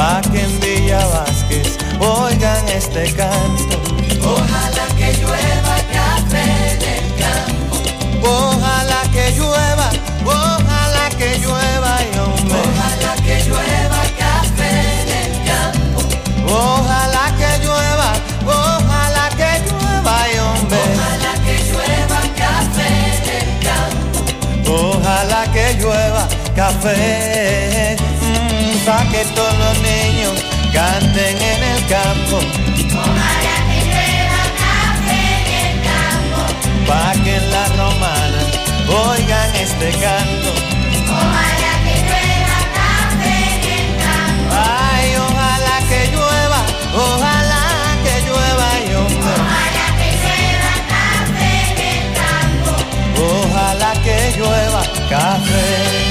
pa' que en Villa Vázquez oigan este canto. Ojalá que llueva café en el campo. Ojalá que llueva, ojalá que llueva, y hombre. Ojalá que llueva café en el campo. Ojalá que llueva, ojalá que llueva, y hombre. Ojalá que llueva café en el campo. Ojalá que llueva café, pa' que todos los niños canten en el campo. Ojalá que llueva café en el campo. Pa' que en la romana oigan este canto. Ojalá que llueva café en el campo. Ay, ojalá que llueva, ojalá que llueva, y hombre. Ojalá que llueva café en el campo. Ojalá que llueva café.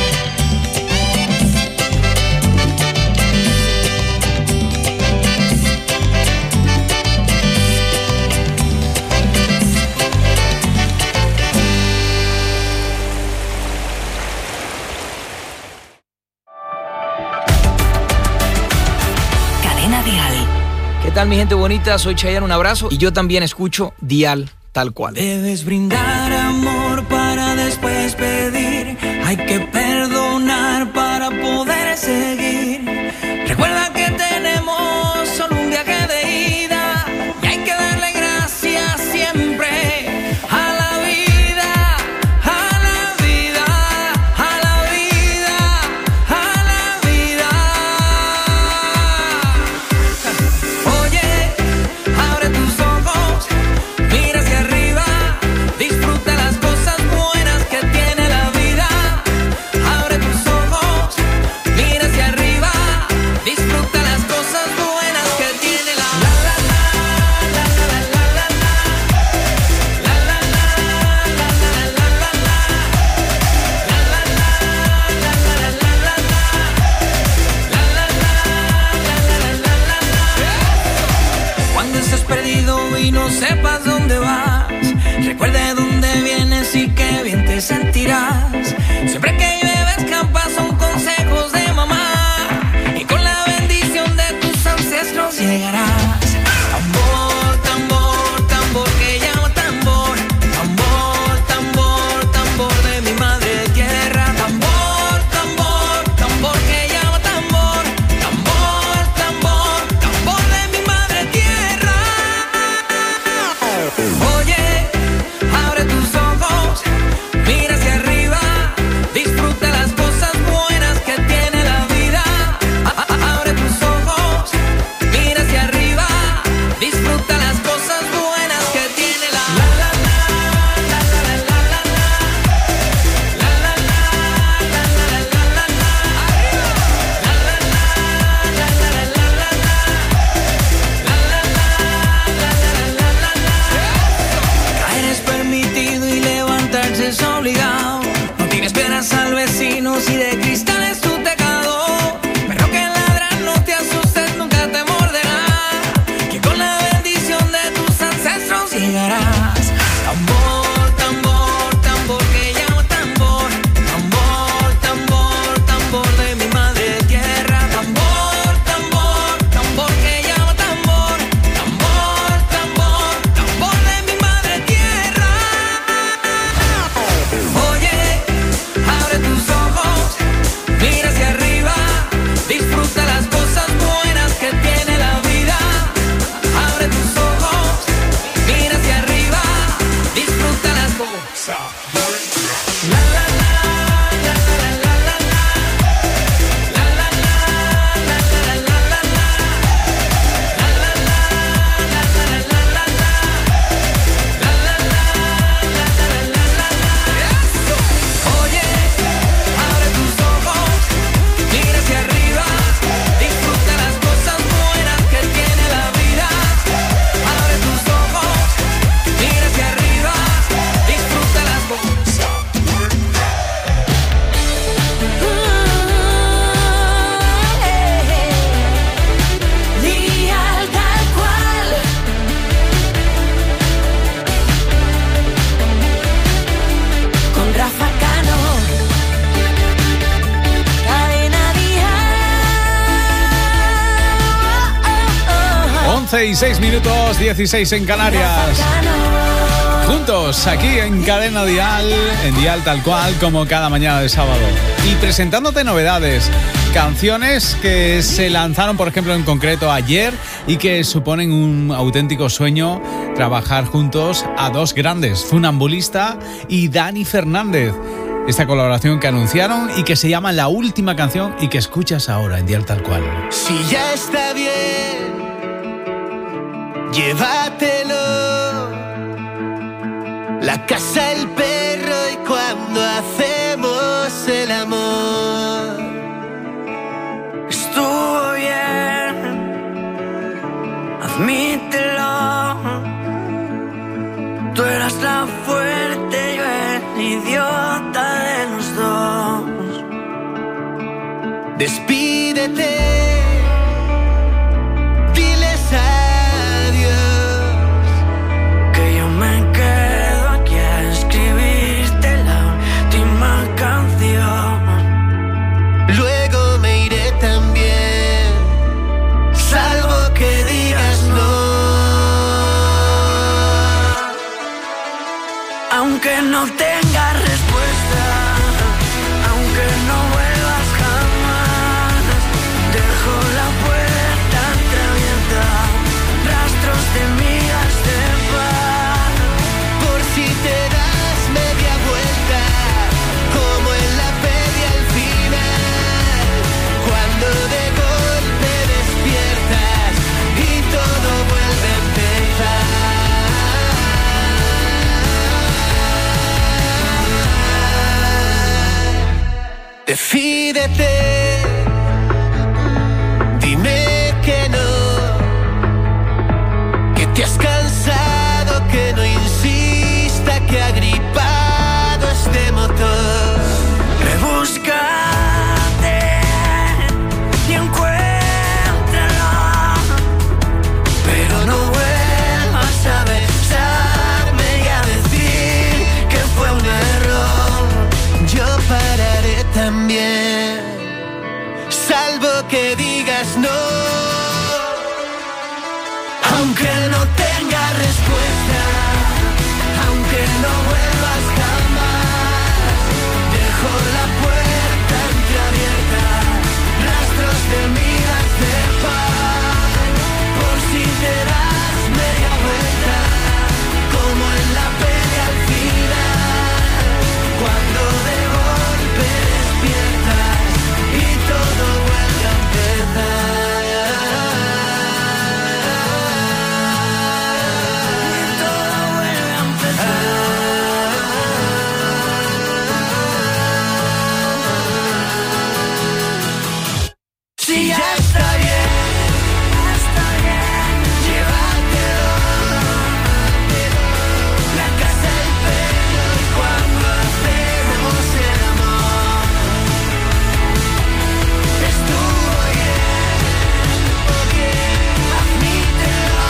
¿Qué tal, mi gente bonita? Soy Chayanne, un abrazo. Y yo también escucho Dial tal cual. Debes brindar amor para después pedir. Hay que perdonar para poder seguir. Recuerda que tenemos solo un viaje de ida y hay que darle gracias siempre a la vida, a la vida, a la vida, a la vida. Oye, abre tus ojos, mira hacia arriba, disfruta las cosas buenas que tiene la vida. Abre tus ojos, mira hacia arriba, disfruta las cosas buenas que tiene la vida. Cuando estés perdido y no sepas dónde vas, recuerda de dónde vienes y qué bien te sentirás. Siempre que llueve escampa son consejos de mamá y con la bendición de tus ancestros llegarás. Tambor, tambor, tambor que llama tambor. Tambor, tambor, tambor de mi madre tierra. Tambor, tambor, tambor que llama tambor. Tambor, tambor, tambor de mi madre tierra. Oye, abre tus ojos, mira hacia arriba, 11:06, 16 en Canarias. Juntos, aquí en Cadena Dial, en Dial Tal Cual, como cada mañana de sábado. Y presentándote novedades, canciones que se lanzaron, por ejemplo, en concreto ayer y que suponen un auténtico sueño trabajar juntos a dos grandes, Funambulista y Dani Fernández. Esta colaboración que anunciaron y que se llama La Última Canción y que escuchas ahora en Dial Tal Cual. Si ya está bien, llévatelo. La casa, el perro y cuando hacemos el amor. Estuvo bien, admítelo. Tú eras la fuerte, yo el idiota de los dos. Despídete, diles adiós. Que yo me quedo aquí a escribirte la última canción. Luego me iré también, salvo que digas no. Aunque no tengas respuesta, aunque no vuelvas jamás, dejo la puerta entreabierta, rastros de migas de paz. Por si te das media vuelta, como en la peli al final, cuando de golpe despiertas y todo vuelve a empezar. Decídete, dime que no, que te has cansado, que no insista, que ha gripado este motor. Rebúscate y encuéntralo, pero no vuelvas a besarme y a decir que fue un error. Yo pararé también, salvo que digas no. Aunque no tenga respuesta, aunque no vuelvas jamás, dejo la puerta entreabierta, rastros de migas de paz. Por si te das media vuelta, como en la pelea al final, cuando de golpe despiertas y todo vuelve a empezar. Si ya está bien, llévatelo. La casa, el perro y cuando hacemos el amor. Estuvo bien, admítelo.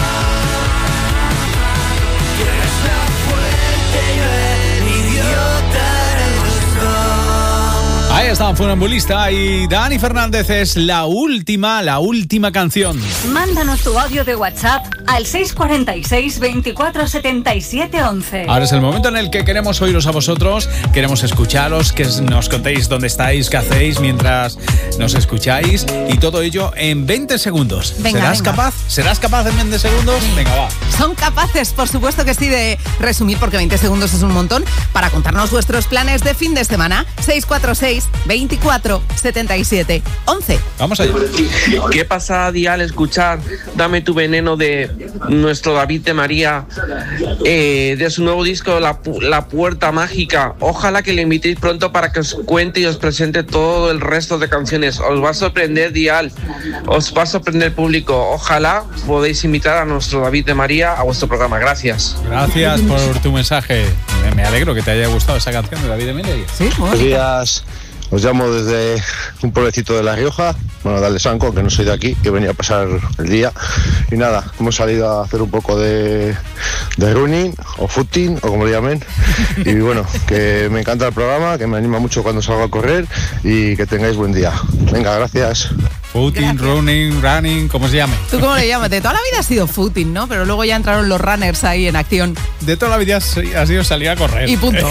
Que eres la fuerte, yo el idiota de los dos. Ahí está Funambulista y Dani Fernández. Es la última canción. Mándanos tu audio de WhatsApp al 646 24 77 11. Ahora es el momento en el que queremos oíros a vosotros, queremos escucharos, que nos contéis dónde estáis, qué hacéis mientras nos escucháis y todo ello en 20 segundos. Venga, ¿Serás venga. capaz? ¿Serás capaz en 20 segundos? Venga, va. Son capaces, por supuesto que sí, de resumir, porque 20 segundos es un montón, para contarnos vuestros planes de fin de semana. 646 24 77 11. Vamos allá. ¿Qué pasa, Dial? Escuchar Dame tu veneno de nuestro David de María, de su nuevo disco La Puerta Mágica. Ojalá que le invitéis pronto para que os cuente y os presente todo el resto de canciones. Os va a sorprender, Dial, os va a sorprender, público. Ojalá podéis invitar a nuestro David de María a vuestro programa. Gracias. Gracias por tu mensaje. Me alegro que te haya gustado esa canción de David de María. Sí, Buenos días, os llamo desde un pueblecito de La Rioja, bueno, de Aldesanco, que no soy de aquí, que venía a pasar el día. Y nada, hemos salido a hacer un poco de running o footing, o como le llamen. Y bueno, que me encanta el programa, que me anima mucho cuando salgo a correr y que tengáis buen día. Venga, gracias. Footing, running, ¿cómo se llama? ¿Tú cómo le llamas? De toda la vida ha sido footing, ¿no? Pero luego ya entraron los runners ahí en acción. De toda la vida ha sido salir a correr. Y punto.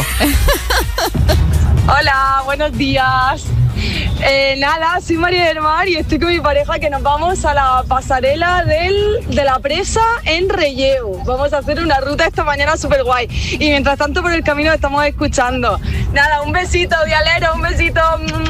Hola, buenos días. Nada, soy María del Mar y estoy con mi pareja que nos vamos a la pasarela de la presa en Relleu. Vamos a hacer una ruta esta mañana súper guay. Y mientras tanto por el camino estamos escuchando. Nada, un besito, dialero, un besito.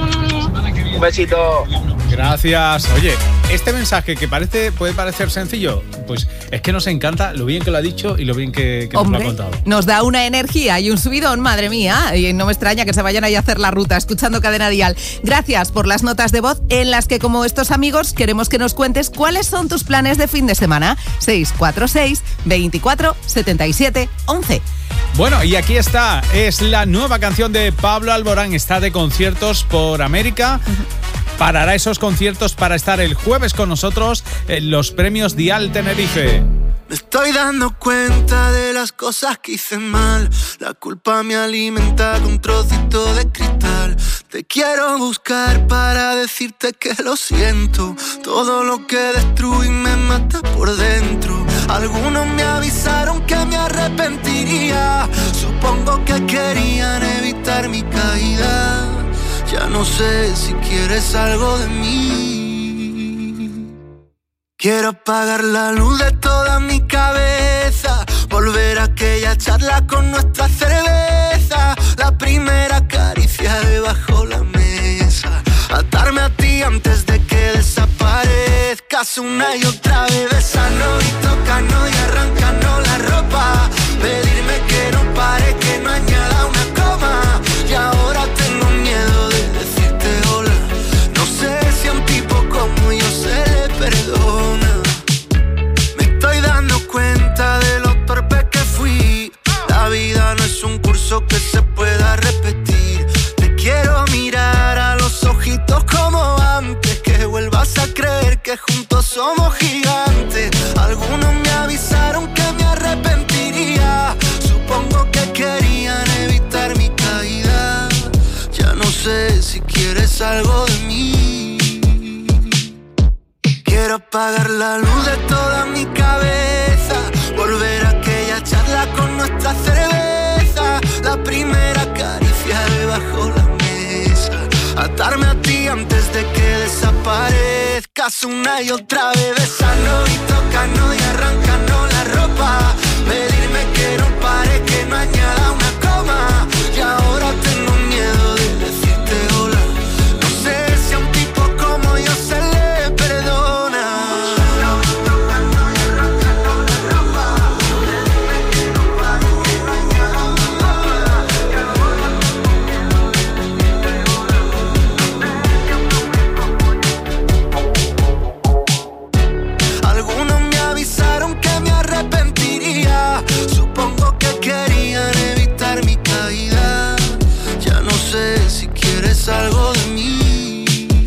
Un besito. Gracias. Oye, este mensaje que puede parecer sencillo, pues es que nos encanta lo bien que lo ha dicho y lo bien que nos lo ha contado. Nos da una energía y un subidón, madre mía, y no me extraña que se vayan ahí a hacer la ruta escuchando Cadena Dial. Gracias por las notas de voz en las que, como estos amigos, queremos que nos cuentes cuáles son tus planes de fin de semana. 646 24 77 11. Bueno, y aquí está, es la nueva canción de Pablo Alborán, está de conciertos por América. Parará esos conciertos para estar el jueves con nosotros en los premios Dial Tenerife. Me estoy dando cuenta de las cosas que hice mal. La culpa me alimenta con trocitos de cristal. Te quiero buscar para decirte que lo siento. Todo lo que destruí me mata por dentro. Algunos me avisaron que me arrepentiría. Supongo que querían evitar mi caída. Ya no sé si quieres algo de mí. Quiero apagar la luz de toda mi cabeza. Volver a aquella charla con nuestra cerveza. La primera caricia debajo la mesa. Atarme a ti antes de que desaparezcas una y otra vez. Besarnos y tocarnos y arrancarnos la ropa. Pedirme que no pare, que no añada una coma. Y ahora tengo miedo de decirte hola. No sé si a un tipo como yo se le perdona. Me estoy dando cuenta de lo torpe que fui. La vida no es un curso que se pueda repetir. Te quiero mirar a los ojitos como antes. Que vuelvas a creer que juntos somos gigantes. Algunos me avisaron que me arrepentiría. Supongo que querían evitar mi caída. Ya no sé si quieres algo de mí. Quiero apagar la luz de toda mi cabeza. Volver a aquella charla con nuestra cerveza. La primera caricia debajo la mesa. Atarme a ti antes de que desaparezcas una y otra vez. Besarnos y tocarnos y arrancarnos la ropa. Pedirme que no pare, que no añada una coma. Y ahora tengo miedo de decirte hola. No sé si a un tipo como yo se le perdona. Tocando y arrancando la ropa. Pedirme que no pare, que no añada una coma. Y ahora tengo miedo de decirte hola. Algunos me avisaron que me arrepentiría. Supongo que querían evitar mi caída. Ya no sé si quieres algo de mí.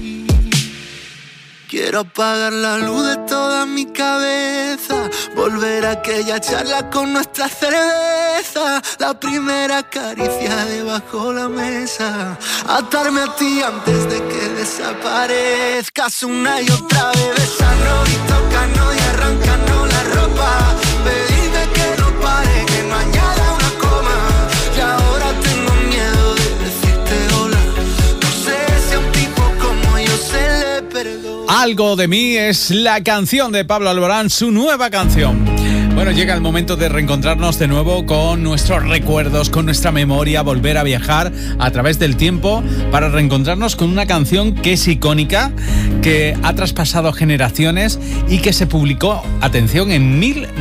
Quiero apagar la luz de toda mi cabeza. Volver a aquella charla con nuestra cerveza. La primera caricia debajo la mesa. Atarme a ti antes de que desaparezcas una y otra vez. Besarnos y tocarnos y arrancarnos la ropa. Pedirme que no pare, que no añada una coma. Y ahora tengo miedo de decirte hola. No sé si a un tipo como yo se le perdona. Algo de mí es la canción de Pablo Alborán, su nueva canción. Bueno, llega el momento de reencontrarnos de nuevo con nuestros recuerdos, con nuestra memoria, volver a viajar a través del tiempo para reencontrarnos con una canción que es icónica, que ha traspasado generaciones y que se publicó, atención, en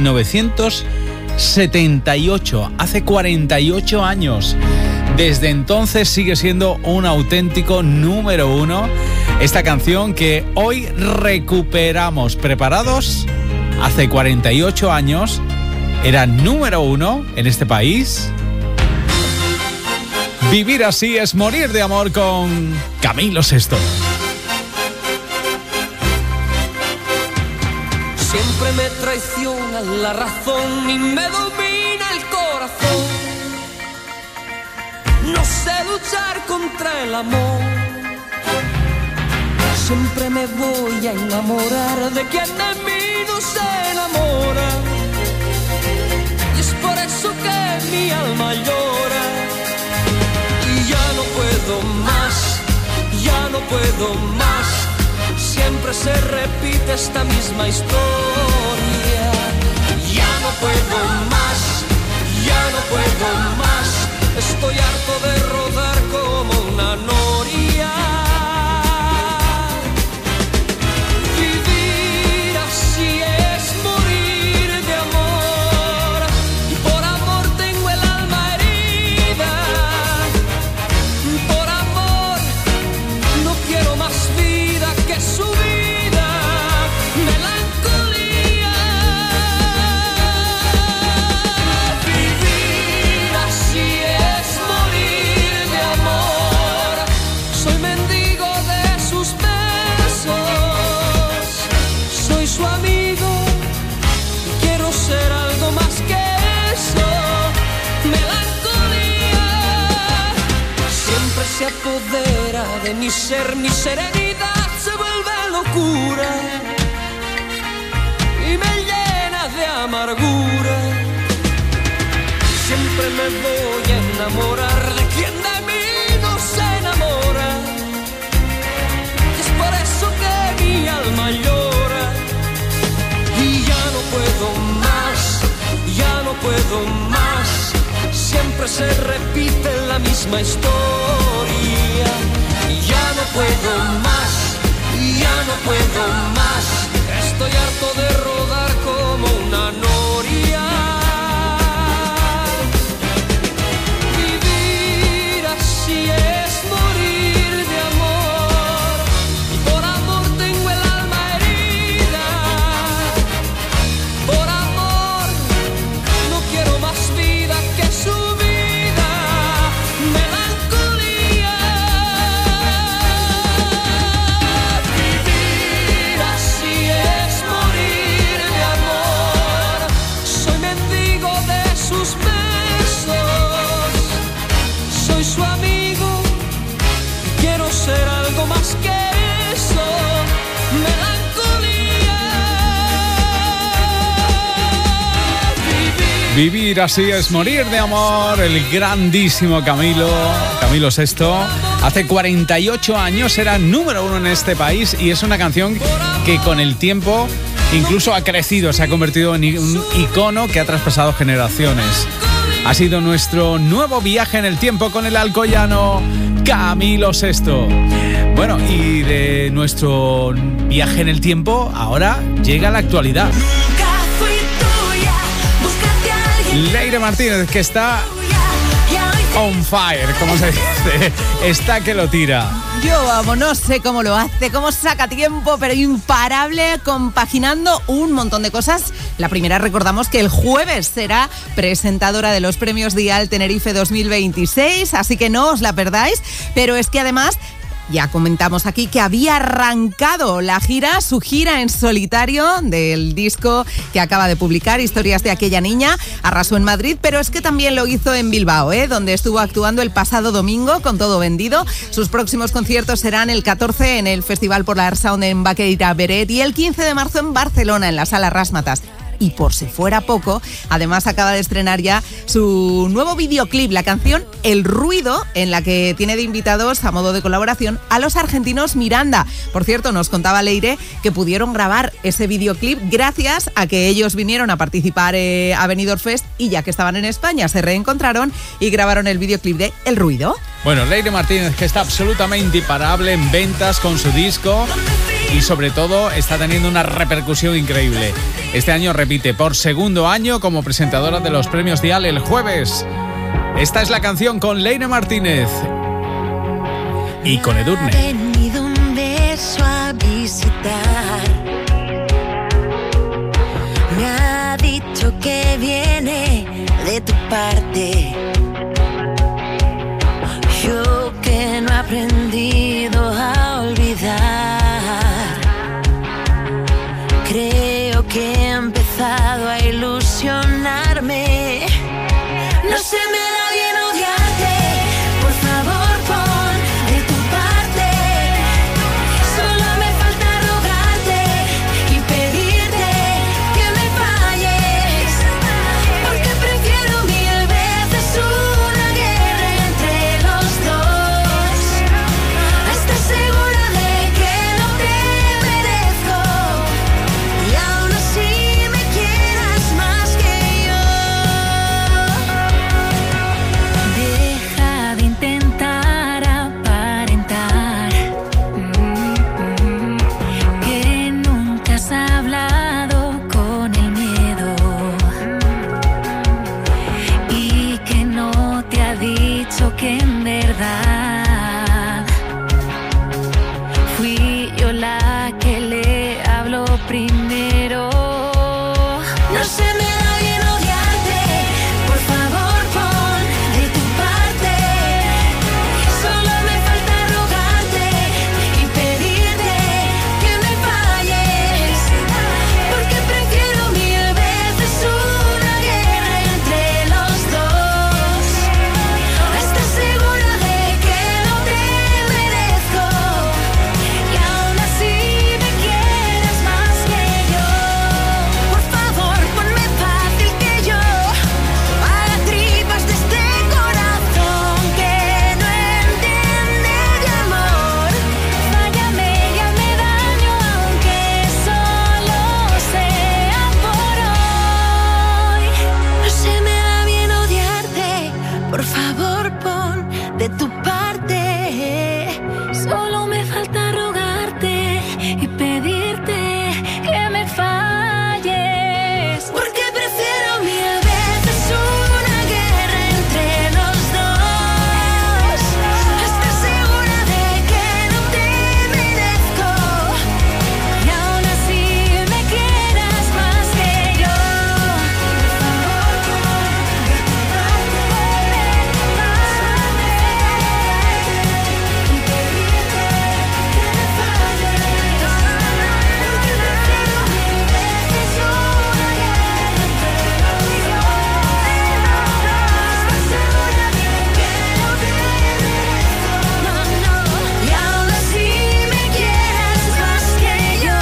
1978, hace 48 años. Desde entonces sigue siendo un auténtico número uno. Esta canción que hoy recuperamos. ¿Preparados? Hace 48 años era número uno en este país. Vivir así es morir de amor con Camilo Sesto. Siempre me traiciona la razón y me domina el corazón. No sé luchar contra el amor. Siempre me voy a enamorar de quien de mí no se enamora. Y es por eso que mi alma llora. Y ya no puedo más, ya no puedo más. Siempre se repite esta misma historia. Ya no puedo más, ya no puedo más. Estoy harto de rodar como una noria. Vivir así es morir de amor. Y por amor tengo el alma herida. Por amor no quiero más vida que su vida. Melancolía. Vivir así es morir de amor. Soy mendigo de sus besos. Soy su amigo y quiero ser algo más que eso. Melancolía. Siempre se apodera de mi ser, mi serenidad se vuelve locura y me llena de amargura. Siempre me voy a enamorar de quien de mí no se enamora. Y es por eso que mi alma llora. Y ya no puedo más, ya no puedo más. Siempre se repite la misma historia. Y ya no puedo más, ya no puedo más. Estoy harto de rodar como una noria. Vivir así es morir de amor. Y por amor tengo el alma herida. Por amor no quiero más vida que su vida. Melancolía. Vivir así es morir de amor. Soy mendigo de sus besos. Soy su amigo y quiero ser algo más que eso. Melancolía. Vivir así es morir de amor. El grandísimo Camilo VI. Hace 48 años era número 1 en este país y es una canción que con el tiempo incluso ha crecido, se ha convertido en un icono que ha traspasado generaciones. Ha sido nuestro nuevo viaje en el tiempo con el alcoyano Camilo VI. Bueno, y de nuestro viaje en el tiempo ahora llega la actualidad. Leire Martínez, que está on fire, como se dice, está que lo tira. Yo, vamos, no sé cómo lo hace, cómo saca tiempo, pero imparable, compaginando un montón de cosas. La primera, recordamos que el jueves será presentadora de los premios Dial Tenerife 2026, así que no os la perdáis, pero es que además ya comentamos aquí que había arrancado su gira en solitario del disco que acaba de publicar, Historias de aquella niña. Arrasó en Madrid, pero es que también lo hizo en Bilbao, donde estuvo actuando el pasado domingo con todo vendido. Sus próximos conciertos serán el 14 en el Festival Polar Sound en Baqueira Beret y el 15 de marzo en Barcelona, en la Sala Razzmatazz. Y por si fuera poco, además acaba de estrenar ya su nuevo videoclip, la canción El Ruido, en la que tiene de invitados a modo de colaboración a los argentinos Miranda. Por cierto, nos contaba Leire que pudieron grabar ese videoclip gracias a que ellos vinieron a participar a Benidorm Fest y ya que estaban en España se reencontraron y grabaron el videoclip de El Ruido. Bueno, Leire Martínez, que está absolutamente imparable en ventas con su disco y sobre todo está teniendo una repercusión increíble. Este año repite por segundo año como presentadora de los premios Dial el jueves. Esta es la canción con Leire Martínez y con Edurne. Ha venido un beso a visitar. Me ha dicho que viene de tu parte. Yo que no he aprendido a olvidar. Creo que he empezado a ilusionarme. No se me da bien odiarte. Por favor, pon de tu parte. Solo me primero. No se me da bien odiarte, por favor pon de tu parte. Solo me falta rogarte y pedirte que me falles, porque prefiero mil veces una guerra entre los dos. ¿Estás segura de que no te merezco? Y aún así me quieres más que yo. Por favor, ponme fácil que yo haga tripas de este corazón que no entiende de amor. Fállame y hazme daño aunque solo sea por hoy. No se me da bien odiarte, por favor pon de tu parte. Solo me falta rogarte y pedirte que me falles, porque prefiero mil veces una guerra entre los dos. ¿Estás segura de que no te merezco? Y aún así me quieras más que yo. Y aún así me quieras más que yo.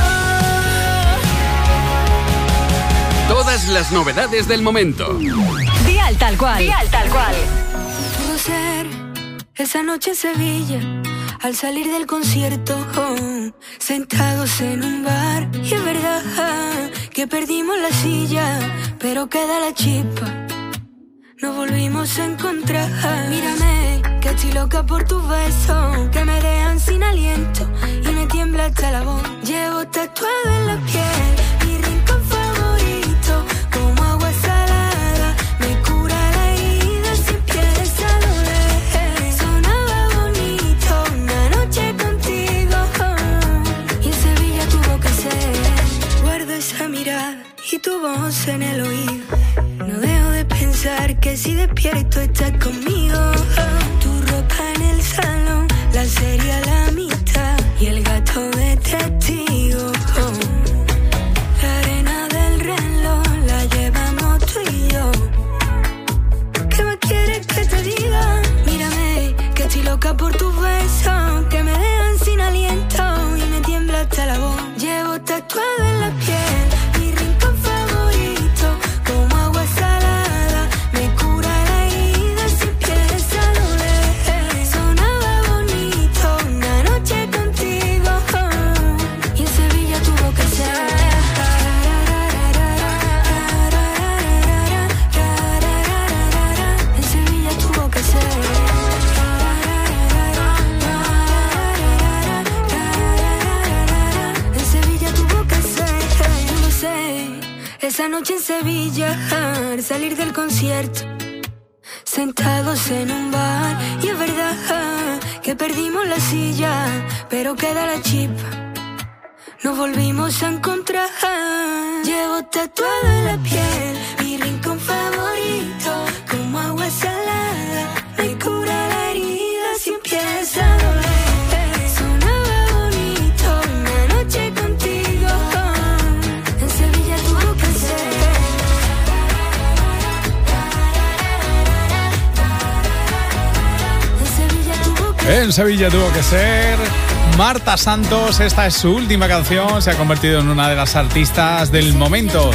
Todas las novedades del momento. Dial tal cual. Dial tal cual. Pudo ser esa noche en Sevilla, al salir del concierto, sentados en un bar. Y es verdad que perdimos la silla, pero queda la chispa, nos volvimos a encontrar. Mírame, que estoy loca por tus besos, que me dejan sin aliento y me tiembla hasta la voz. Llevo tatuado en la piel mi rincón favorito, como agua salada, me cura la herida si empieza a doler. Sonaba bonito una noche contigo, y en Sevilla tuvo que ser. Guardo esa mirada y tu voz en el oído. No dejo de pensar que si despierto estás conmigo. Tu ropa en el salón, la serie a la mitad y el gato de testigo. La arena del reloj la llevamos tú y yo. ¿Qué más quieres que te diga? Mírame, que estoy loca por tus besos, que me dejan sin aliento y me tiembla hasta la voz. Llevo tatuado en la piel mi rincón favorito, como agua salada, me cura la herida si empieza a doler. Sonaba bonito una noche contigo, y en Sevilla tuvo que ser. En Sevilla tuvo que ser. En Sevilla tuvo que ser. Yo lo sé, esa noche en Sevilla, al salir del concierto, sentados en un bar. Y es verdad que perdimos la silla, pero queda la chispa, nos volvimos a encontrar. Llevo tatuado en la piel mi rincón favorito, como agua salada, me cura la herida si empieza a doler. Sonaba bonito una noche contigo, en Sevilla tuvo que ser. En Sevilla tuvo que ser. En Sevilla tuvo que ser. Marta Santos, esta es su última canción, se ha convertido en una de las artistas del momento.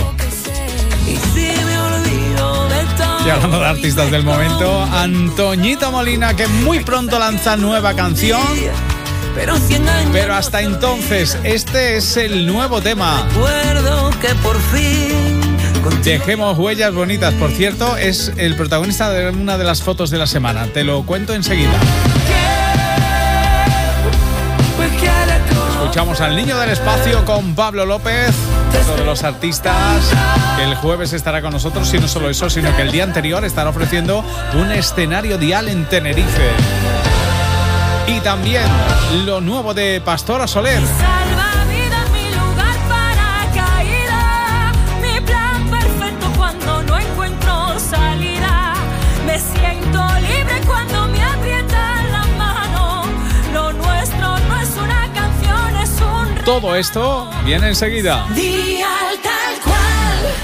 Y hablando de artistas del momento, Antoñito Molina, que muy pronto lanza nueva canción. Pero hasta entonces, este es el nuevo tema. Que por fin Dejemos huellas bonitas, por cierto, es el protagonista de una de las fotos de la semana. Te lo cuento enseguida. Escuchamos al Niño del Espacio con Pablo López, otro de los artistas que el jueves estará con nosotros, y no solo eso, sino que el día anterior estará ofreciendo un escenario Dial en Tenerife. Y también lo nuevo de Pastora Soler. Salva vidas, mi lugar para Todo esto viene enseguida. Dial Tal Cual.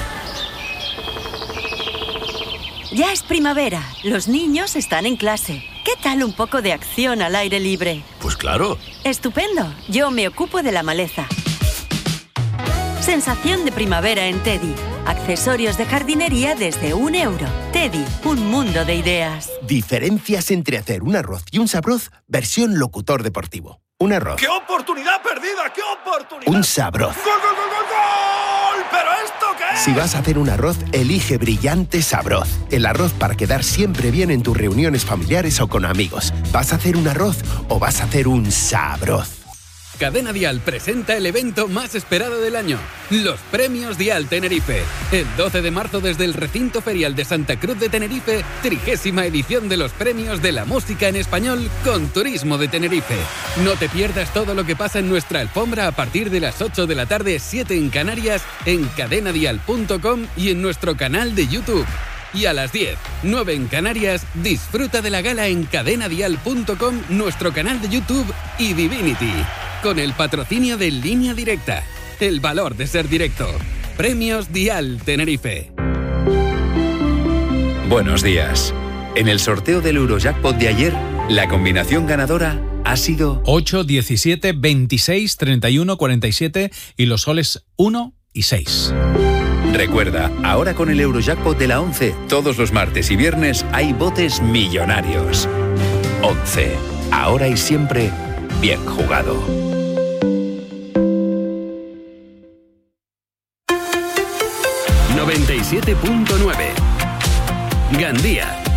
Ya es primavera, los niños están en clase. ¿Qué tal un poco de acción al aire libre? Pues claro. Estupendo, yo me ocupo de la maleza. Sensación de primavera en Teddy. Accesorios de jardinería desde €1. Teddy, un mundo de ideas. Diferencias entre hacer un arroz y un sabroz versión locutor deportivo. Un arroz. ¡Qué oportunidad perdida! ¡Qué oportunidad! Un sabroz. ¡Gol, gol, gol, gol, gol! ¿Pero esto qué es? Si vas a hacer un arroz, elige Brillante Sabroz. El arroz para quedar siempre bien en tus reuniones familiares o con amigos. ¿Vas a hacer un arroz o vas a hacer un sabroz? Cadena Dial presenta el evento más esperado del año, los Premios Dial Tenerife. El 12 de marzo desde el Recinto Ferial de Santa Cruz de Tenerife, 30ª edición de los Premios de la Música en Español con Turismo de Tenerife. No te pierdas todo lo que pasa en nuestra alfombra a partir de las 8 de la tarde, 7 en Canarias, en cadenadial.com y en nuestro canal de YouTube. Y a las 10, 9 en Canarias, disfruta de la gala en cadenadial.com, nuestro canal de YouTube y Divinity. Con el patrocinio de Línea Directa. El valor de ser directo. Premios Dial Tenerife. Buenos días. En el sorteo del Eurojackpot de ayer, la combinación ganadora ha sido 8, 17, 26, 31, 47 y los soles 1 y 6. Recuerda, ahora con el Eurojackpot de la 11, todos los martes y viernes hay botes millonarios. 11. Ahora y siempre, bien jugado. ...97.9... Gandía.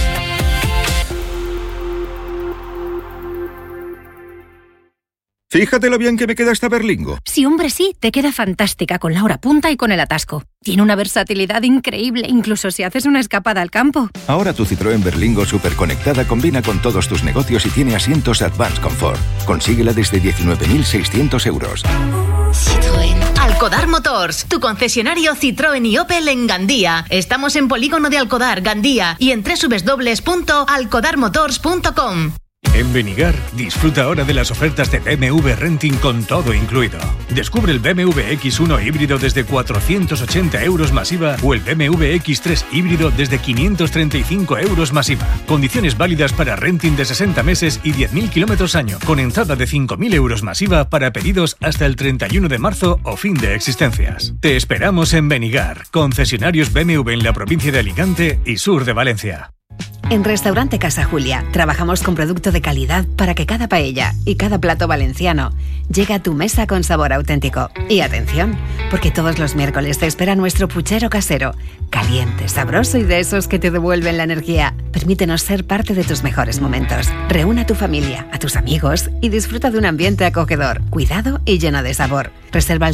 Fíjate lo bien que me queda esta Berlingo. Sí, hombre, sí, te queda fantástica con la hora punta y con el atasco. Tiene una versatilidad increíble, incluso si haces una escapada al campo. Ahora tu Citroën Berlingo superconectada combina con todos tus negocios y tiene asientos Advanced Comfort. Consíguela desde 19.600 euros. Citroën. Alcodar Motors, tu concesionario Citroën y Opel en Gandía. Estamos en Polígono de Alcodar, Gandía, y en www.alcodarmotors.com. En Benigar, disfruta ahora de las ofertas de BMW Renting con todo incluido. Descubre el BMW X1 híbrido desde 480 euros más IVA o el BMW X3 híbrido desde 535 euros más IVA. Condiciones válidas para renting de 60 meses y 10.000 kilómetros año, con entrada de 5.000 euros más IVA para pedidos hasta el 31 de marzo o fin de existencias. Te esperamos en Benigar, concesionarios BMW en la provincia de Alicante y sur de Valencia. En Restaurante Casa Julia trabajamos con producto de calidad para que cada paella y cada plato valenciano llegue a tu mesa con sabor auténtico. Y atención, porque todos los miércoles te espera nuestro puchero casero, caliente, sabroso y de esos que te devuelven la energía. Permítenos ser parte de tus mejores momentos. Reúna a tu familia, a tus amigos y disfruta de un ambiente acogedor, cuidado y lleno de sabor. Reserva al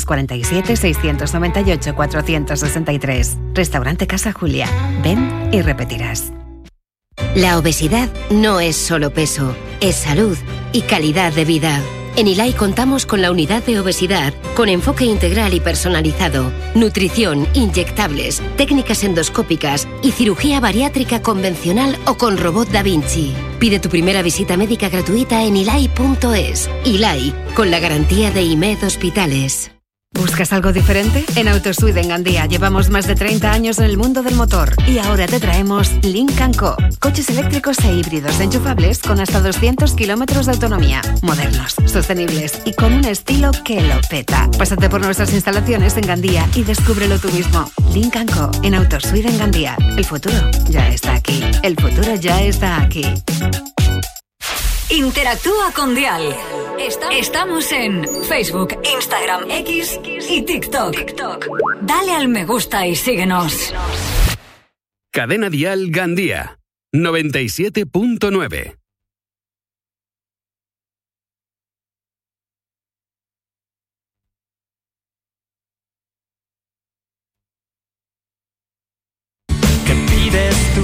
647-698-463. Restaurante Casa Julia. Ven y repetirás. La obesidad no es solo peso, es salud y calidad de vida. En ILAI contamos con la unidad de obesidad, con enfoque integral y personalizado, nutrición, inyectables, técnicas endoscópicas y cirugía bariátrica convencional o con robot Da Vinci. Pide tu primera visita médica gratuita en ilai.es. ILAI, con la garantía de IMED Hospitales. ¿Buscas algo diferente? En Autosuite en Gandía llevamos más de 30 años en el mundo del motor y ahora te traemos Lynk & Co. Coches eléctricos e híbridos enchufables con hasta 200 kilómetros de autonomía. Modernos, sostenibles y con un estilo que lo peta. Pásate por nuestras instalaciones en Gandía y descúbrelo tú mismo. Lynk & Co. en Autosuite en Gandía. El futuro ya está aquí. El futuro ya está aquí. Interactúa con Dial. Estamos en Facebook, Instagram, X y TikTok. Dale al me gusta y síguenos. Cadena Dial Gandía, 97.9. ¿Qué pides tú?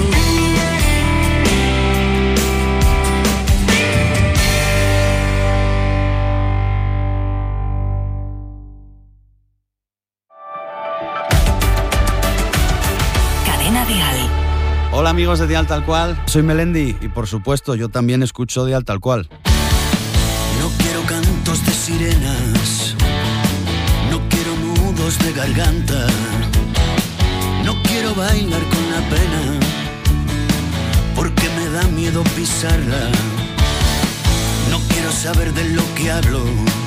Dial. Hola amigos de Dial Tal Cual, soy Melendi y por supuesto yo también escucho Dial Tal Cual. No quiero cantos de sirenas, no quiero nudos de garganta, no quiero bailar con la pena, porque me da miedo pisarla. No quiero saber de lo que hablo,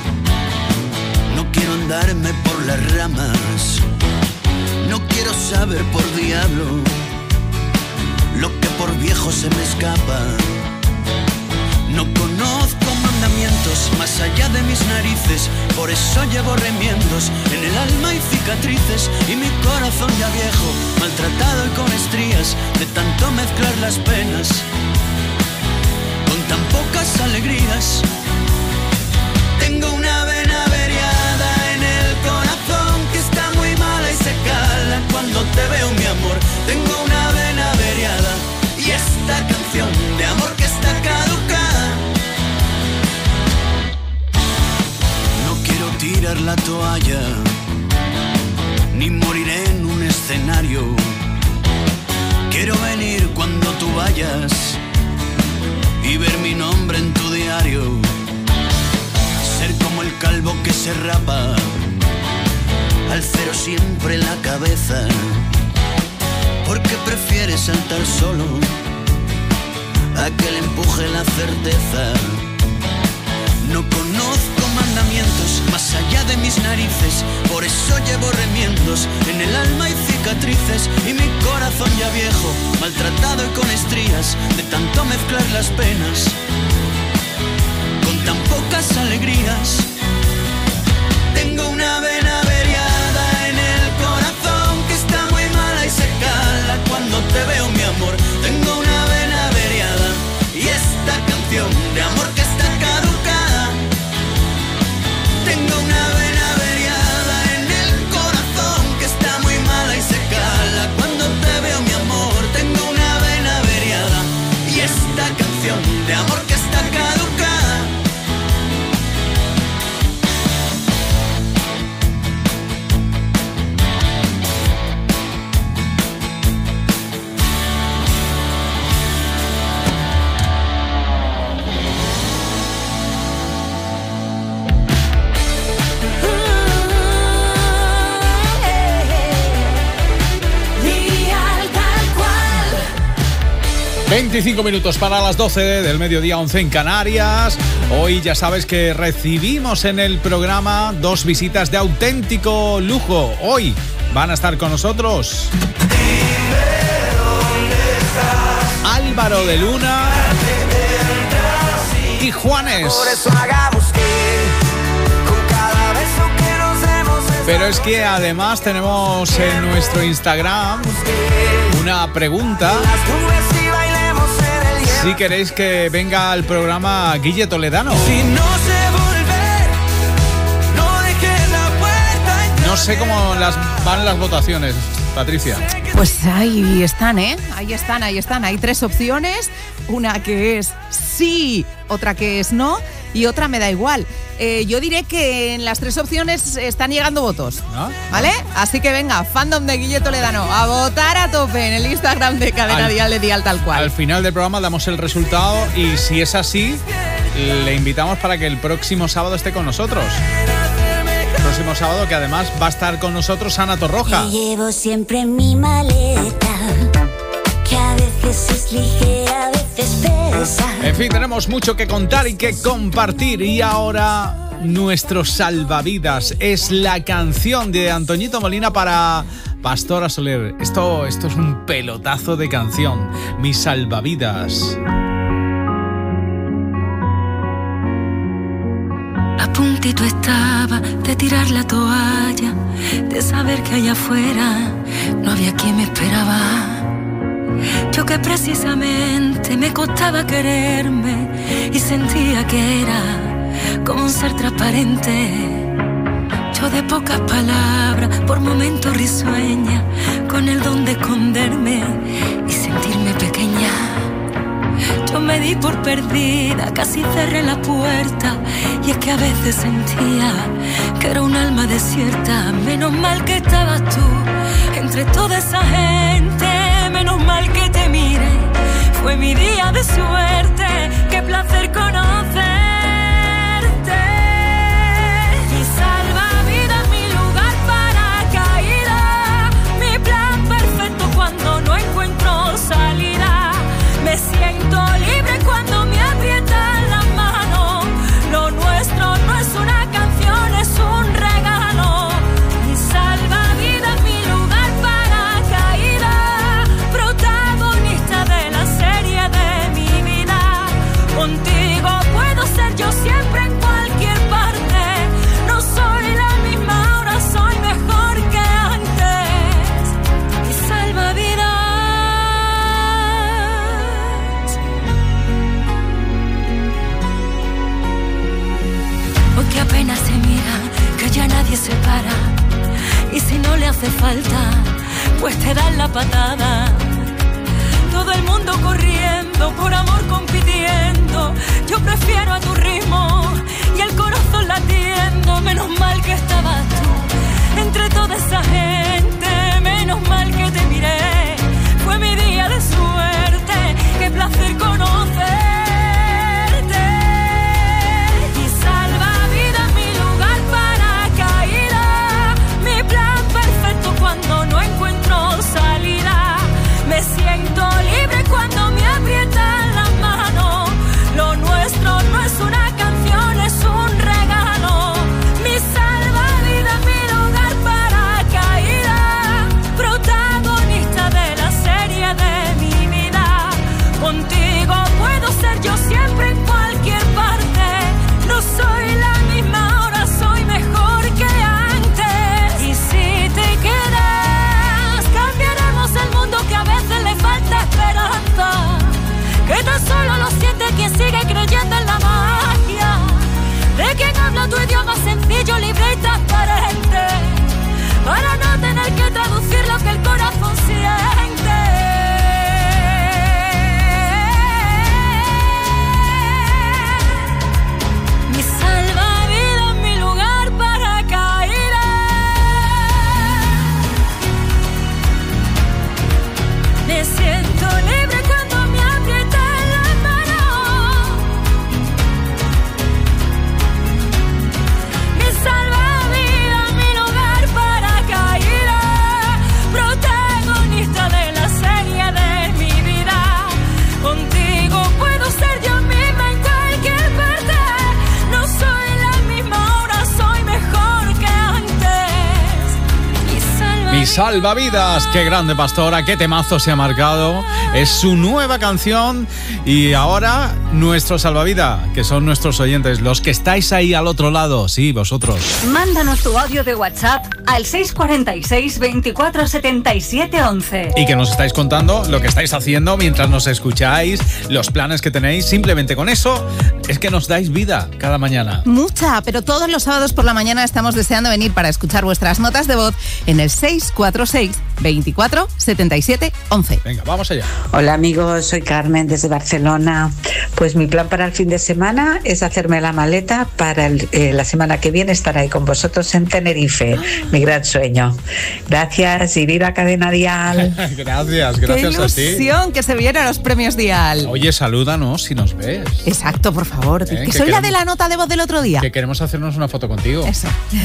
no quiero andarme por las ramas, no quiero saber por diablo lo que por viejo se me escapa. No conozco mandamientos más allá de mis narices, por eso llevo remiendos en el alma y cicatrices, y mi corazón ya viejo, maltratado y con estrías de tanto mezclar las penas con tan pocas alegrías. Tengo una vena averiada en el corazón que está muy mala y se cala cuando te veo, mi amor. Tengo una vena averiada y esta canción de amor que está caducada. No quiero tirar la toalla, ni moriré en un escenario. Quiero venir cuando tú vayas y ver mi nombre en tu diario. Ser como el calvo que se rapa, al cero siempre la cabeza, porque prefiere saltar solo a que le empuje la certeza. No conozco mandamientos más allá de mis narices, por eso llevo remiendos en el alma y cicatrices, y mi corazón ya viejo, maltratado y con estrías de tanto mezclar las penas con tan pocas alegrías. Tengo una vena averiada en el corazón que está muy mala y se cala cuando te veo, mi amor. Tengo una vena averiada y esta canción de amor que está caducada. Tengo una vena averiada en el corazón que está muy mala y se cala cuando te veo, mi amor. Tengo una vena averiada y esta canción de amor que está caducada. Dial tal cual. 25 minutos para las 12 del mediodía, 11 en Canarias. Hoy ya sabes que recibimos en el programa dos visitas de auténtico lujo. Hoy van a estar con nosotros Álvaro de Luna y Juanes. Pero es que además tenemos en nuestro Instagram una pregunta. Si queréis que venga al programa Guille Toledano. No sé cómo van las votaciones, Patricia. Pues ahí están, ¿eh? Ahí están. Hay tres opciones. Una que es sí, otra que es no y otra me da igual. Yo diré que en las tres opciones están llegando votos, ¿no? ¿Vale? Así que venga, fandom de Guille Toledano, a votar a tope en el Instagram de Cadena Dial de Dial Tal Cual. Al final del programa damos el resultado y si es así, le invitamos para que el próximo sábado esté con nosotros. El próximo sábado, que además va a estar con nosotros Ana Torroja. Te llevo siempre en mi maleta, que a veces es ligera, a veces pesa. En fin, tenemos mucho que contar y que compartir. Y ahora nuestro salvavidas es la canción de Antoñito Molina para Pastora Soler. Esto es un pelotazo de canción. Mi salvavidas. A puntito estaba de tirar la toalla, de saber que allá afuera no había quien me esperaba. Yo que precisamente me costaba quererme y sentía que era como un ser transparente. Yo de pocas palabras, por momentos risueña, con el don de esconderme y sentirme pequeña. Yo me di por perdida, casi cerré la puerta, y es que a veces sentía que era un alma desierta. Menos mal que estabas tú entre toda esa gente, menos mal que te miré, fue mi día de suerte, qué placer conocerte. no le hace falta, pues te dan la patada. Todo el mundo corriendo, por amor compitiendo. Yo prefiero a tu ritmo y el corazón latiendo. Menos mal que estabas tú entre toda esa gente. Menos mal que te miré, fue mi día de suerte. Qué placer conocerte. Mi salvavidas, mi lugar para caída, mi plan perfecto cuando no encuentro salida. Me siento libre cuando me aprietan las manos. Lo nuestro no es una canción, es un regalo. Mi salvavidas, mi lugar para caída, protagonista de la serie de mi vida. Contigo puedo ser yo siempre en cualquier parte. No soy la misma, ahora soy mejor que antes. Y si te quedas, cambiaremos el mundo que a veces le falta esperanza. Que tan solo lo siente quien sigue creyendo en la magia de quien habla tu idioma sencillo, libre y transparente, para no tener que traducir lo que el corazón siente. Mi salvavidas, mi lugar para caída. Me siento libre cuando me aprietan las manos. Mi salvavidas, mi lugar para caída, protagonista de la serie de mi vida. Contigo puedo ser yo misma en cualquier parte. No soy la misma, ahora soy mejor que antes. Mi salvavidas, qué grande Pastora, qué temazo se ha marcado. Es su nueva canción y ahora nuestro salvavidas, que son nuestros oyentes, los que estáis ahí al otro lado, sí, vosotros. Mándanos tu audio de WhatsApp al 646 24 77 11. Y que nos estáis contando lo que estáis haciendo mientras nos escucháis, los planes que tenéis. Simplemente con eso es que nos dais vida cada mañana. Mucha, pero todos los sábados por la mañana estamos deseando venir para escuchar vuestras notas de voz en el 646 24 77 11. Venga, vamos allá. Hola amigos, soy Carmen desde Barcelona. Pues mi plan para el fin de semana es hacerme la maleta para la semana que viene estar ahí con vosotros en Tenerife. Mi gran sueño. Gracias y viva Cadena Dial. Gracias Qué a ti. ilusión que se vienen a los premios Dial. Oye, salúdanos si nos ves. Exacto, por favor. Que que soy la queremos- de la nota de voz del otro día. Que queremos hacernos una foto contigo. Eso.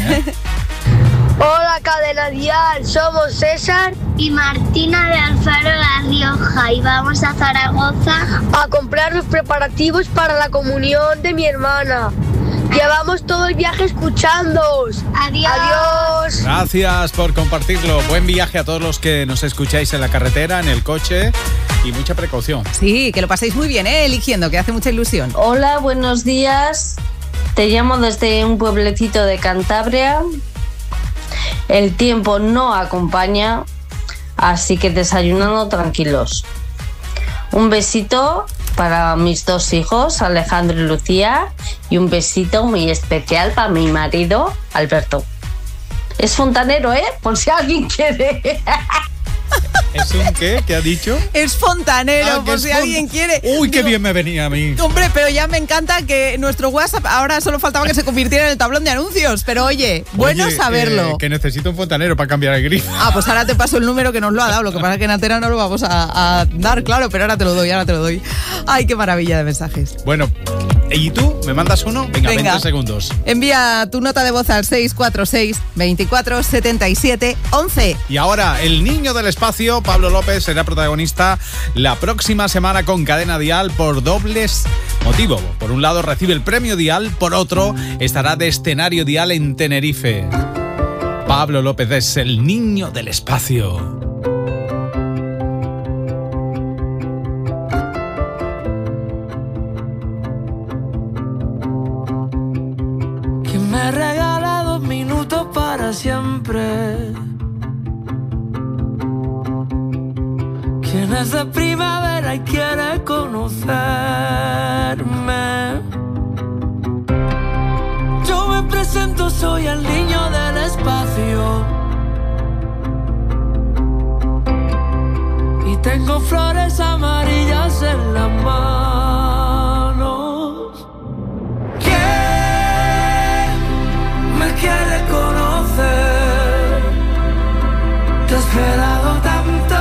Hola Cadena Dial, somos César y Martina de Alfaro La Rioja y vamos a Zaragoza a comprar los preparativos para la comunión de mi hermana. Llevamos todo el viaje escuchándoos. Adiós. Adiós. Gracias por compartirlo. Buen viaje a todos los que nos escucháis en la carretera, en el coche y mucha precaución. Sí, que lo paséis muy bien, eligiendo, que hace mucha ilusión. Hola, buenos días. Te llamo desde un pueblecito de Cantabria. El tiempo no acompaña, así que desayunando tranquilos. Un besito para mis dos hijos, Alejandro y Lucía, y un besito muy especial para mi marido, Alberto. Es fontanero, por si alguien quiere. ¿Es un qué? ¿Qué ha dicho? Es fontanero, que por es si alguien quiere. Uy, qué bien me venía a mí. Hombre, pero ya me encanta que nuestro WhatsApp ahora solo faltaba que se convirtiera en el tablón de anuncios. Pero oye, bueno Oye, saberlo. Que necesito un fontanero para cambiar el grifo. Ah, pues ahora te paso el número que nos lo ha dado. Lo que pasa es que en Antena no lo vamos a dar, claro, pero ahora te lo doy. Ay, qué maravilla de mensajes. Bueno, ¿y tú? ¿Me mandas uno? Venga, 20 segundos. Envía tu nota de voz al 646 24 77 11. Y ahora, el niño del espacio, Pablo López, será protagonista la próxima semana con Cadena Dial por dobles motivos. Por un lado, recibe el premio Dial, por otro, estará de escenario Dial en Tenerife. Pablo López es el niño del espacio. ¿Quién me regala 2 minutos para siempre? ¿Quién es de primavera y quiere conocerme? Yo me presento, soy el niño del espacio. flores amarillas en las manos. ¿Quién me quiere conocer? Te he esperado tanto,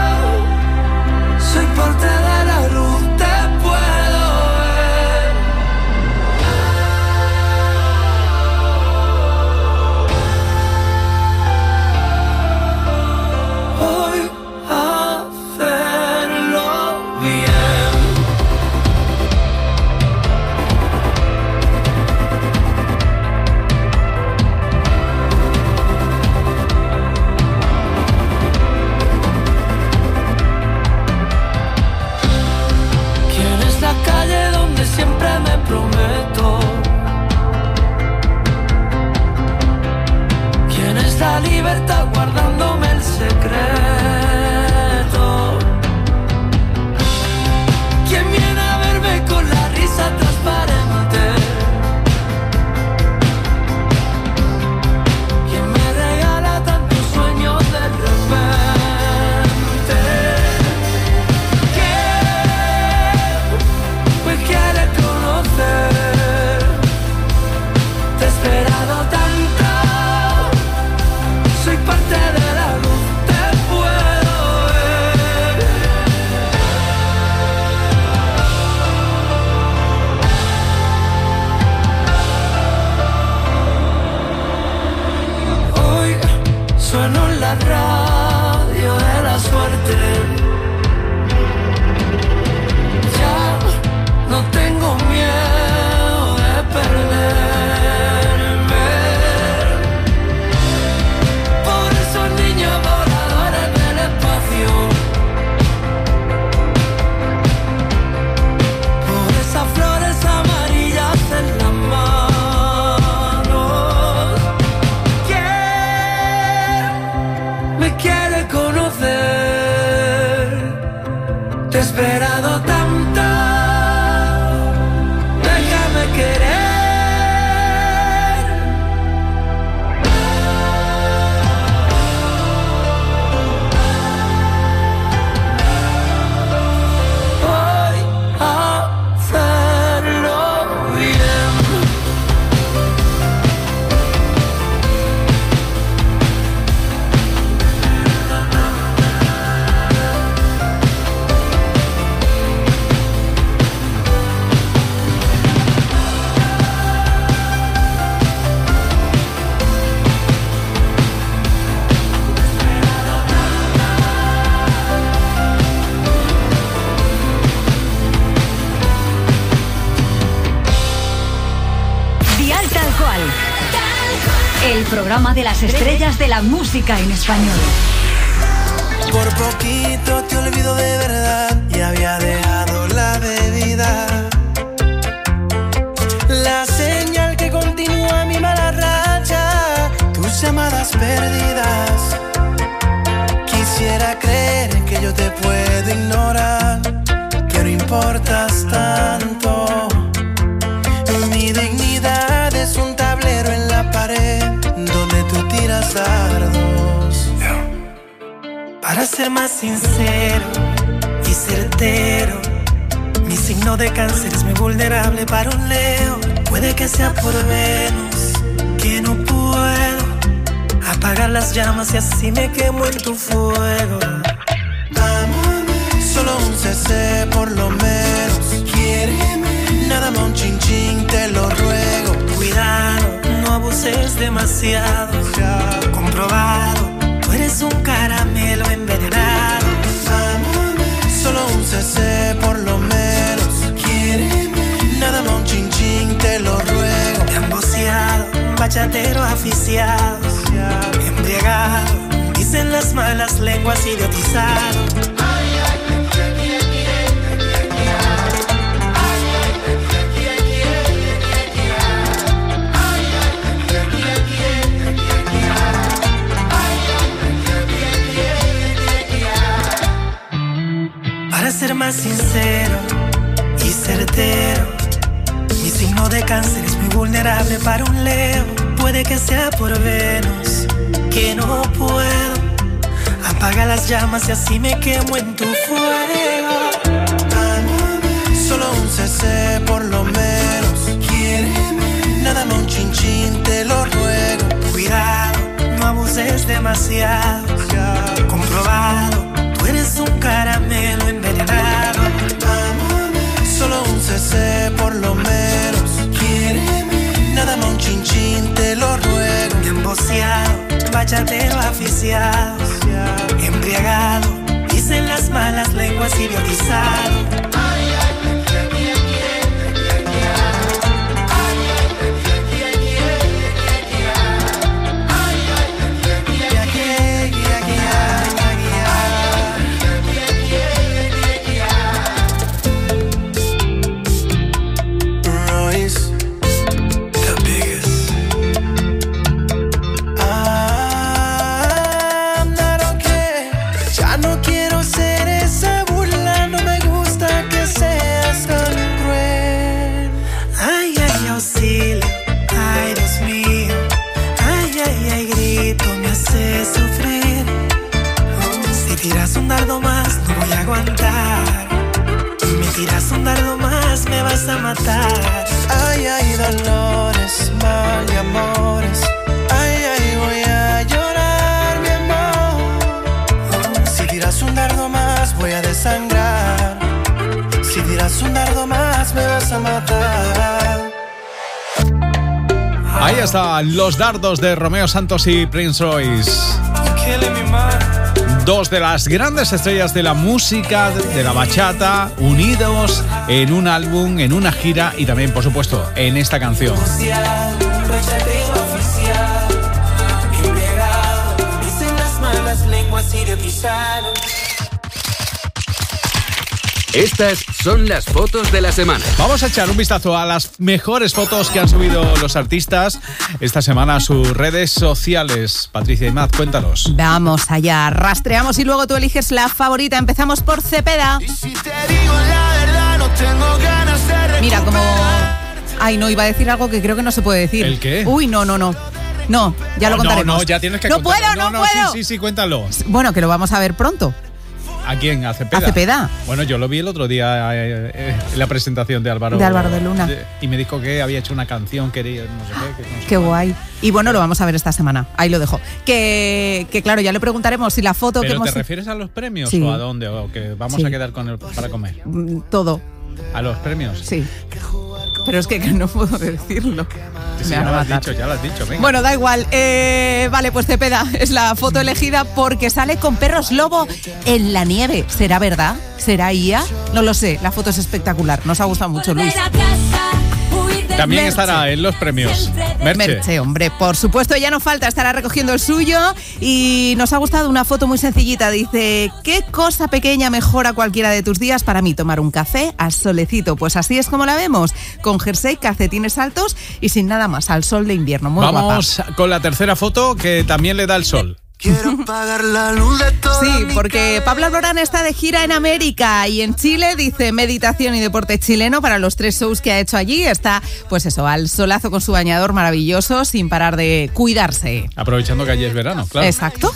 soy parte de la luz, te puedo ver. Voy a hacerlo bien. ¿Quién es la calle donde siempre me prometo? ¿Quién es la libertad guardándome el secreto? ¿Quién viene a verme con la risa transparente? ¿Quién me regala tantos sueños de repente? ¿Quién me quiere conocer? Te he esperado tanto, soy parte de la luz, te puedo ver. Hoy sueno en la radio de la suerte. Ya no tengo miedo de perderme. Por esos niños voladores del espacio, por esas flores amarillas en las manos. ¿Quién me quiere conocer? Te he esperado tanto, déjame querer. Voy a hacerlo bien. Dial Tal Cual. El programa de las estrellas de la música en español. Por poquito te olvido de verdad y había dejado la bebida. La señal que continúa mi mala racha, tus llamadas perdidas. Quisiera creer que yo te puedo ignorar, que no importas tanto. Mi dignidad es un tablero en la pared donde tú tiras dardos. Para ser más sincero y certero, mi signo de cáncer es muy vulnerable para un Leo. Puede que sea por Venus, que no puedo apagar las llamas y así me quemo en tu fuego. Solo un CC por lo menos, quiéreme. Nada más un chin chin, te lo ruego. Cuidado, no abuses demasiado. Comprobado, tú eres un caramelo envenenado. Solo un CC por lo menos, quiéreme. Nada más un chin chin, te lo ruego. Te han boceado, bachatero aficiado, embriagado, dicen las malas lenguas, idiotizado. Para ser más sincero y certero, mi signo de cáncer es muy vulnerable para un Leo. Puede que sea por Venus, que no puedo Apaga las llamas y así me quemo en tu fuego. Solo un cc por lo menos. Quiéreme. Nada más un chin chin, te lo ruego. Cuidado, no abuses demasiado. Comprobado, tú eres un caramelo envenenado. Solo un cc por lo menos. Quiéreme. Nada más un chin chin, te lo ruego. Emboceado, bachatero aficiado. Embriagado, dicen las malas lenguas, idiotizado. Tiras un dardo más, no voy a aguantar. Me tiras un dardo más, me vas a matar. Ay, ay, dolores, mal de amores. Ay, ay, voy a llorar, mi amor. Si tiras un dardo más, voy a desangrar. Si tiras un dardo más, me vas a matar. Ahí están los dardos de Romeo Santos y Prince Royce. Dos de las grandes estrellas de la música, de la bachata, unidos en un álbum, en una gira y también, por supuesto, en esta canción. Estas son las fotos de la semana. Vamos a echar un vistazo a las mejores fotos que han subido los artistas esta semana a sus redes sociales. Patricia y Maz, cuéntanos. Vamos allá, rastreamos y luego tú eliges la favorita. Empezamos por Cepeda. Mira, como... Ay, no, iba a decir algo que creo que no se puede decir. ¿El qué? Uy, no, ya lo contaremos. No, ya tienes que No contarlo. puedo, no puedo. Sí, cuéntalo. Bueno, que lo vamos a ver pronto. ¿A quién? ¿A Cepeda? ¿A Cepeda? Bueno, yo lo vi el otro día en la presentación de Álvaro. De Álvaro de Luna. Y me dijo que había hecho una canción, quería, no sé qué. No sé qué guay. Y bueno, lo vamos a ver esta semana. Ahí lo dejo. Que claro, ya le preguntaremos si la foto ¿Pero que hemos... te refieres a los premios Sí. o a dónde? ¿O que vamos a quedar con él para comer? Todo. ¿A los premios? Sí. Pero es que no puedo decirlo. Sí, Me van a matar. ya lo has dicho. Venga. Bueno, da igual. Vale, pues Cepeda es la foto elegida porque sale con perros lobo en la nieve. ¿Será verdad? ¿Será IA? No lo sé. La foto es espectacular. Nos ha gustado mucho, Luis. También Merche. estará en los premios. Merche, hombre, por supuesto, ya no falta, estará recogiendo el suyo y nos ha gustado una foto muy sencillita. Dice, ¿qué cosa pequeña mejora cualquiera de tus días? Para mí, tomar un café al solecito. Pues así es como la vemos, con jersey, calcetines altos y sin nada más, al sol de invierno. Muy Vamos guapa. con la tercera foto que también le da el sol. Quiero pagar la luz de todo. Sí, porque Pablo Alborán está de gira en América y en Chile, dice meditación y deporte chileno para los 3 shows que ha hecho allí. Está, pues eso, al solazo con su bañador maravilloso, sin parar de cuidarse. Aprovechando que allí es verano, claro. Exacto.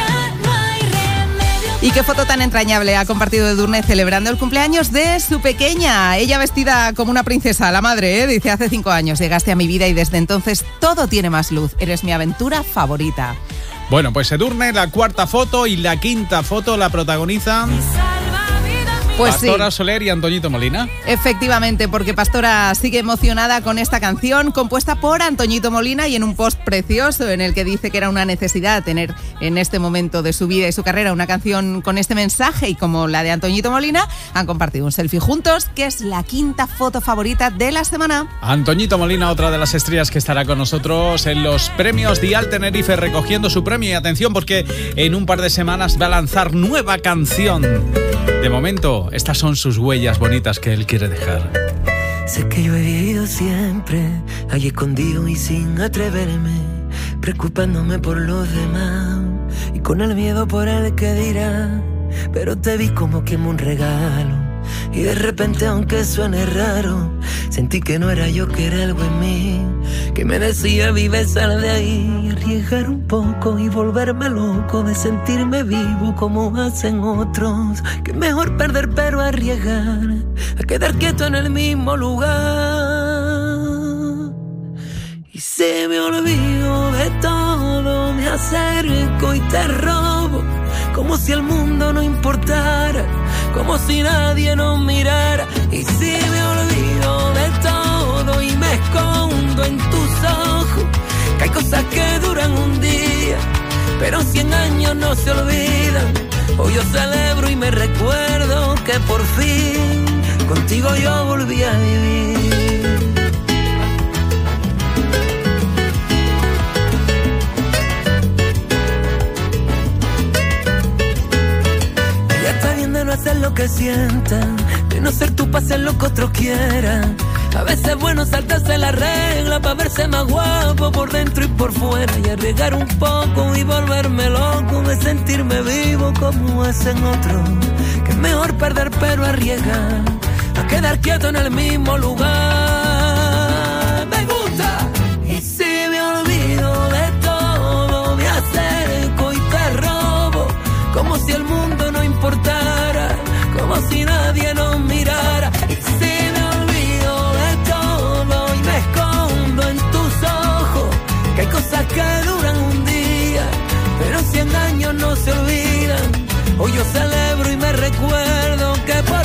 Y qué foto tan entrañable ha compartido Edurne celebrando el cumpleaños de su pequeña. Ella vestida como una princesa, la madre, dice, hace 5 años llegaste a mi vida y desde entonces todo tiene más luz. Eres mi aventura favorita. Bueno, pues Edurne, la cuarta foto y la quinta foto la protagonizan Pues Pastora sí. Soler y Antoñito Molina. Efectivamente, porque Pastora sigue emocionada con esta canción compuesta por Antoñito Molina y en un post precioso en el que dice que era una necesidad tener en este momento de su vida y su carrera una canción con este mensaje y como la de Antoñito Molina, han compartido un selfie juntos, que es la quinta foto favorita de la semana. Antoñito Molina, otra de las estrellas que estará con nosotros en los premios Dial Tenerife recogiendo su premio. Y atención, porque en un par de semanas va a lanzar nueva canción. De momento, estas son sus huellas bonitas que él quiere dejar. Sé que yo he vivido siempre allí escondido y sin atreverme, preocupándome por los demás y con el miedo por el que dirá. Pero te vi como que un regalo Y de repente, aunque suene raro, sentí que no era yo, que era algo en mí que me decía: vive, sal de ahí. Arriesgar un poco y volverme loco, de sentirme vivo como hacen otros. Que mejor perder pero arriesgar, a quedar quieto en el mismo lugar. Y si me olvido de todo, me acerco y te robo, como si el mundo no importara, como si nadie nos mirara. Y si me olvido de todo y me escondo en tus ojos, que hay cosas que duran un día, pero 100 años no se olvidan. Hoy yo celebro y me recuerdo que por fin contigo yo volví a vivir. De no hacer lo que sientan, de no ser tú para hacer lo que otros quieran. A veces es bueno saltarse la regla para verse más guapo por dentro y por fuera, y arriesgar un poco y volverme loco, de sentirme vivo como hacen otros. Que es mejor perder pero arriesgar, a quedar quieto en el mismo lugar. Me gusta. Y si me olvido de todo, me acerco y te robo, como si el mundo no importara, como si nadie nos mirara. Y si me olvido de todo y me escondo en tus ojos, que hay cosas que duran un día, pero 100 años no se olvidan. Hoy yo celebro y me recuerdo que por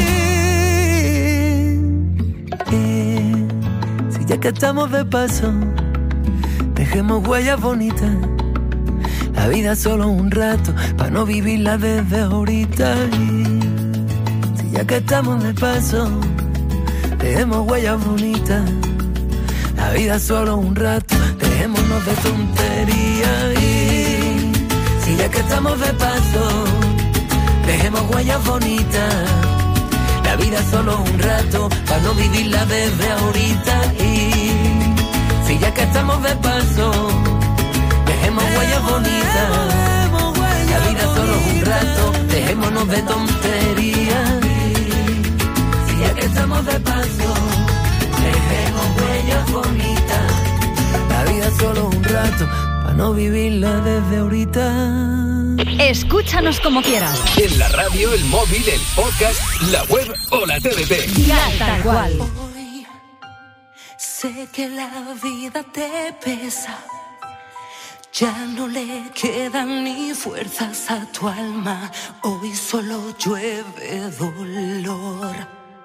fin, si ya que estamos de paso, dejemos huellas bonitas. La vida es solo un rato, pa' no vivirla desde ahorita. Y si ya que estamos de paso, dejemos huellas bonitas. La vida es solo un rato, dejémonos de tontería. Y si ya que estamos de paso, dejemos huellas bonitas. La vida es solo un rato, pa' no vivirla desde ahorita. Y si ya que estamos de paso, dejemos huellas bonitas. La vida solo es un rato, dejémonos de tonterías. Si ya que estamos de paso, dejemos huellas bonitas. La vida solo es un rato, para no vivirla desde ahorita. Escúchanos como quieras. En la radio, el móvil, el podcast, la web o la TDT. Dial Tal Cual. Hoy sé que la vida te pesa. Ya no le quedan ni fuerzas a tu alma, hoy solo llueve dolor.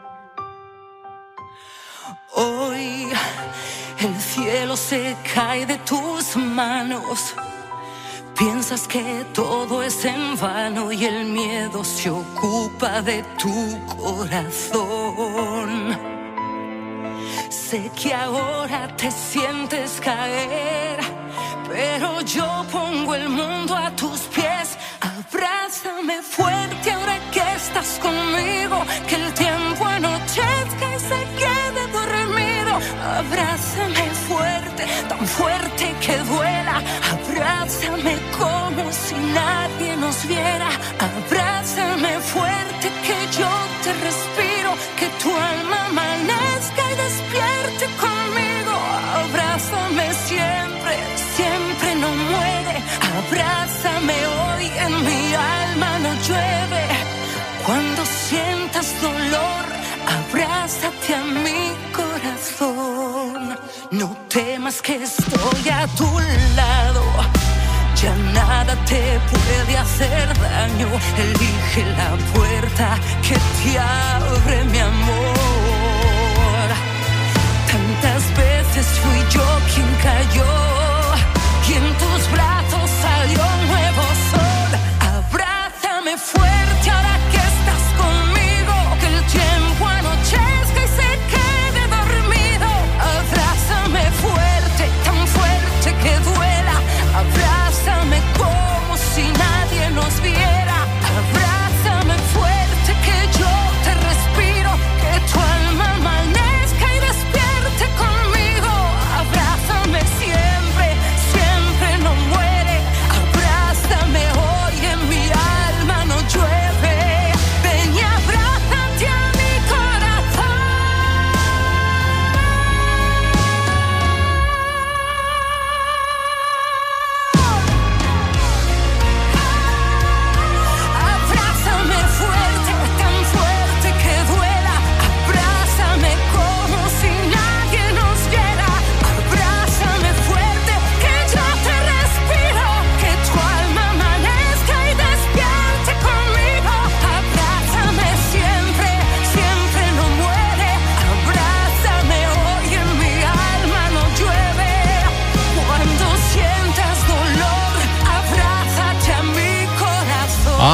Hoy el cielo se cae de tus manos, piensas que todo es en vano y el miedo se ocupa de tu corazón. Sé que ahora te sientes caer, pero yo pongo el mundo a tus pies. Abrázame fuerte ahora que estás conmigo, que el tiempo anochezca y se quede dormido. Abrázame fuerte, tan fuerte que duela. Abrázame como si nadie nos viera. Abrázame fuerte que yo te respiro, que tu alma amanezca y despierte conmigo. Abrázame siempre, siempre no muere. Abrázame hoy, en mi alma no llueve. Cuando sientas dolor, abrázate a mi corazón. No temas que estoy a tu lado, ya nada te puede hacer daño. Elige la puerta que te abre mi amor. Tantas veces fui yo quien cayó y en tus brazos salió un nuevo sol. Abrázame fuerte ahora que estás conmigo, que el tiempo anochezca y se quede dormido. Abrázame fuerte, tan fuerte que duela. Abrázame como si nadie nos viera. Abrázame fuerte que yo te respiro, que tu alma amanezca y despierte conmigo. Abrázame siempre, siempre no muere.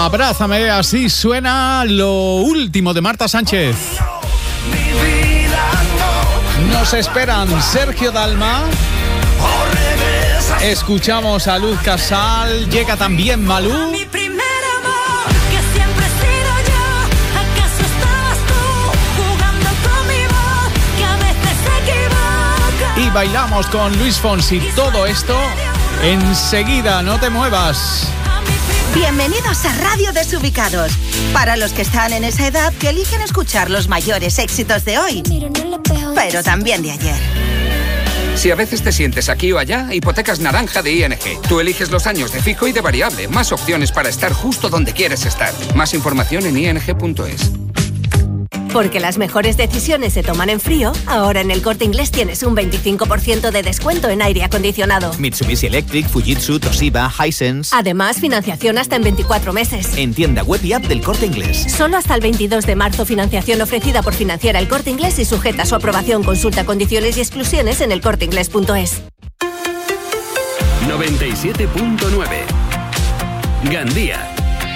Abrázame, así suena lo último de Marta Sánchez. Nos esperan Sergio Dalma. Escuchamos a Luz Casal. Llega también Malú. Mi primer amor, que siempre he sido yo. ¿Acaso estabas tú jugando con mi voz, que a veces se equivoca? Y bailamos con Luis Fonsi. Todo esto enseguida, no te muevas. Bienvenidos a Radio Desubicados. Para los que están en esa edad que eligen escuchar los mayores éxitos de hoy, pero también de ayer. Si a veces te sientes aquí o allá, Hipotecas Naranja de ING. Tú eliges los años de fijo y de variable. Más opciones para estar justo donde quieres estar. Más información en ing.es. Porque las mejores decisiones se toman en frío, ahora en El Corte Inglés tienes un 25% de descuento en aire acondicionado. Mitsubishi Electric, Fujitsu, Toshiba, Hisense. Además, financiación hasta en 24 meses. En tienda web y app del Corte Inglés. Solo hasta el 22 de marzo, financiación ofrecida por Financiera El Corte Inglés y sujeta a su aprobación. Consulta condiciones y exclusiones en elcorteinglés.es. 97.9 Gandía.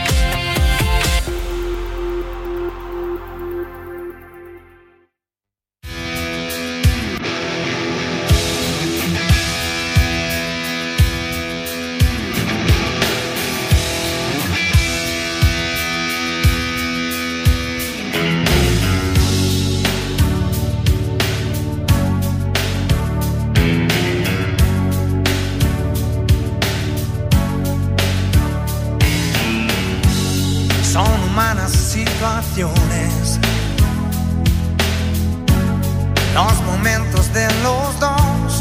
Los momentos de los dos,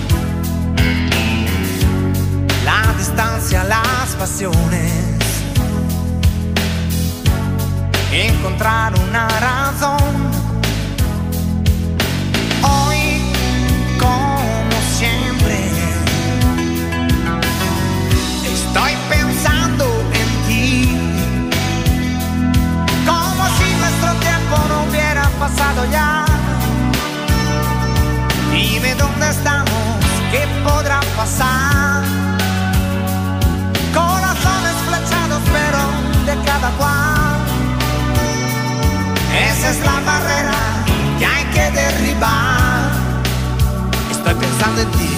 la distancia, las pasiones, encontrar una razón. Hoy, como siempre, estoy pensando en ti, como si nuestro tiempo no hubiera pasado ya. Dime dónde estamos, qué podrá pasar. Corazones flechados, pero de cada cual. Esa es la barrera que hay que derribar. Estoy pensando en ti.